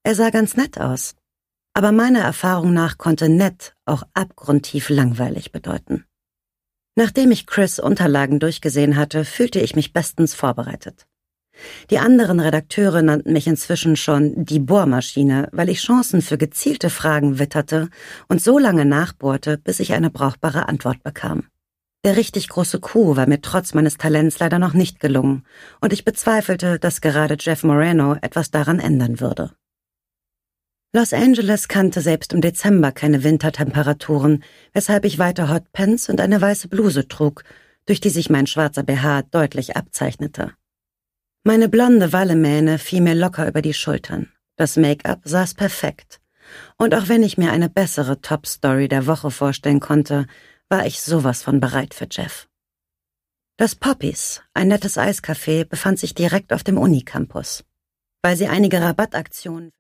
Er sah ganz nett aus. Aber meiner Erfahrung nach konnte nett auch abgrundtief langweilig bedeuten. Nachdem ich Chris' Unterlagen durchgesehen hatte, fühlte ich mich bestens vorbereitet. Die anderen Redakteure nannten mich inzwischen schon die Bohrmaschine, weil ich Chancen für gezielte Fragen witterte und so lange nachbohrte, bis ich eine brauchbare Antwort bekam. Der richtig große Coup war mir trotz meines Talents leider noch nicht gelungen, und ich bezweifelte, dass gerade Jeff Moreno etwas daran ändern würde. Los Angeles kannte selbst im Dezember keine Wintertemperaturen, weshalb ich weiter Hotpants und eine weiße Bluse trug, durch die sich mein schwarzer BH deutlich abzeichnete. Meine blonde Wallemähne fiel mir locker über die Schultern. Das Make-up saß perfekt. Und auch wenn ich mir eine bessere Top-Story der Woche vorstellen konnte, war ich sowas von bereit für Jeff. Das Poppies, ein nettes Eiscafé, befand sich direkt auf dem Unicampus. Weil sie einige Rabattaktionen